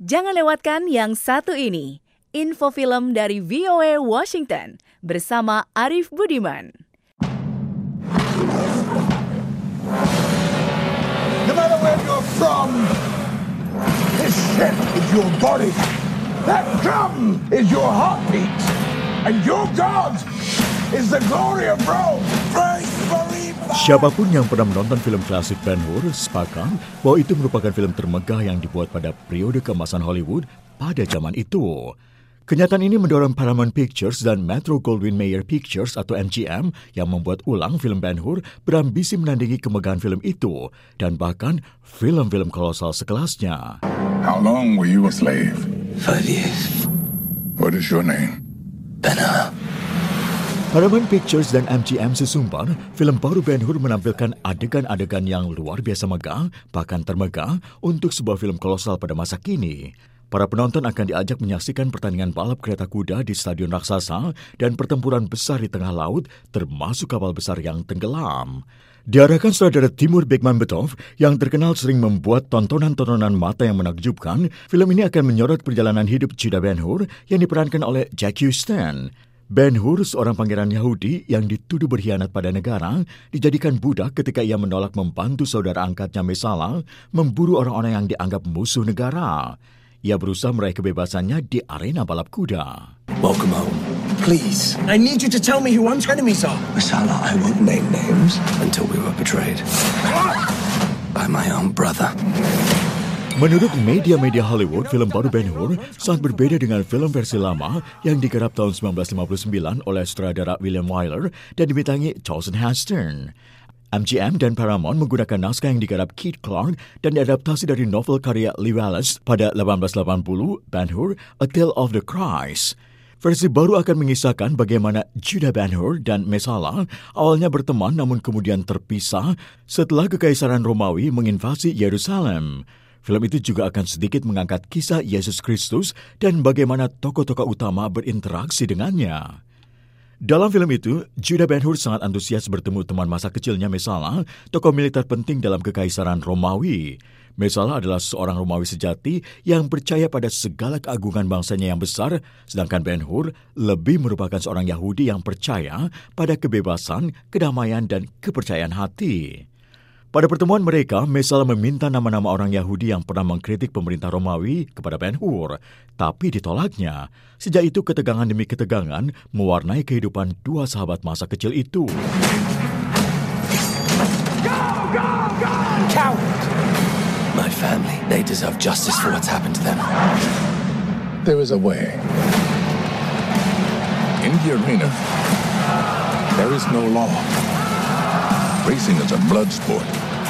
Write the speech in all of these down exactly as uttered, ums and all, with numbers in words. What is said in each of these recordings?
Jangan lewatkan yang satu ini, info film dari V O A Washington bersama Arif Budiman. No matter where you're from, this ship is your body. That drum is your heartbeat. And your God is the glory of Rome. Praise Siapapun yang pernah menonton film klasik Ben-Hur sepakat bahwa itu merupakan film termegah yang dibuat pada periode keemasan Hollywood pada zaman itu. Kenyataan ini mendorong Paramount Pictures dan Metro-Goldwyn-Mayer Pictures atau M G M yang membuat ulang film Ben-Hur berambisi menandingi kemegahan film itu dan bahkan film-film kolosal sekelasnya. How long were you a slave? Five years. What is your name? Ben-Hur. Paramount Pictures dan M G M sesumbar, film baru Ben-Hur menampilkan adegan-adegan yang luar biasa megah, bahkan termegah, untuk sebuah film kolosal pada masa kini. Para penonton akan diajak menyaksikan pertandingan balap kereta kuda di stadion raksasa dan pertempuran besar di tengah laut, termasuk kapal besar yang tenggelam. Diarahkan sutradara Timur Bekmambetov yang terkenal sering membuat tontonan-tontonan mata yang menakjubkan, film ini akan menyorot perjalanan hidup Judah Ben-Hur yang diperankan oleh Jack Huston. Ben-Hur, seorang pangeran Yahudi yang dituduh berkhianat pada negara, dijadikan budak ketika ia menolak membantu saudara angkatnya Mesala memburu orang-orang yang dianggap musuh negara. Ia berusaha meraih kebebasannya di arena balap kuda. Welcome home. Please, I need you to tell me who One's enemies are. Masala, I won't name names until we were betrayed. By my own brother. Menurut media-media Hollywood, film baru Ben-Hur sangat berbeda dengan film versi lama yang digarap tahun sembilan belas lima puluh sembilan oleh sutradara William Wyler dan dibintangi Charlton Heston. M G M dan Paramount menggunakan naskah yang digarap Keith Clark dan diadaptasi dari novel karya Lee Wallace pada delapan belas delapan puluh, Ben-Hur, A Tale of the Christ. Versi baru akan mengisahkan bagaimana Judah Ben-Hur dan Mesala awalnya berteman namun kemudian terpisah setelah Kekaisaran Romawi menginvasi Yerusalem. Film itu juga akan sedikit mengangkat kisah Yesus Kristus dan bagaimana tokoh-tokoh utama berinteraksi dengannya. Dalam film itu, Judah Ben-Hur sangat antusias bertemu teman masa kecilnya Mesala, tokoh militer penting dalam Kekaisaran Romawi. Mesala adalah seorang Romawi sejati yang percaya pada segala keagungan bangsanya yang besar, sedangkan Ben-Hur lebih merupakan seorang Yahudi yang percaya pada kebebasan, kedamaian, dan kepercayaan hati. Pada pertemuan mereka, Mesala meminta nama-nama orang Yahudi yang pernah mengkritik pemerintah Romawi kepada Ben-Hur, tapi ditolaknya. Sejak itu ketegangan demi ketegangan mewarnai kehidupan dua sahabat masa kecil itu. Go, go, go! Coward! My family, they deserve justice for what's happened to them. There is a way. In the arena, there is no law. Racing is a blood sport.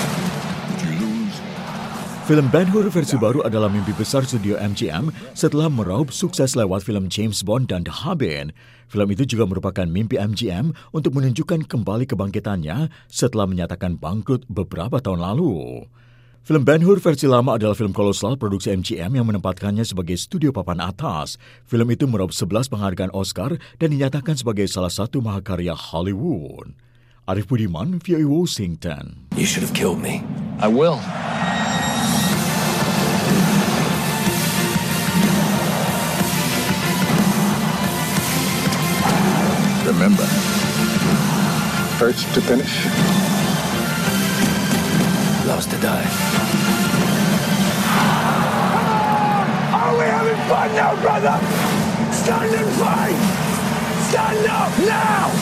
Film Ben-Hur versi baru adalah mimpi besar studio M G M setelah meraup sukses lewat film James Bond dan The Hobbit. Film itu juga merupakan mimpi M G M untuk menunjukkan kembali kebangkitannya setelah menyatakan bangkrut beberapa tahun lalu. Film Ben-Hur versi lama adalah film kolosal produksi M G M yang menempatkannya sebagai studio papan atas. Film itu meraup sebelas penghargaan Oscar dan dinyatakan sebagai salah satu mahakarya Hollywood. Arif Budiman, V O A Washington. You should have killed me. I will. Remember, first to finish, Last to die. are we having fun now, brother? Stand and fight! Stand up now!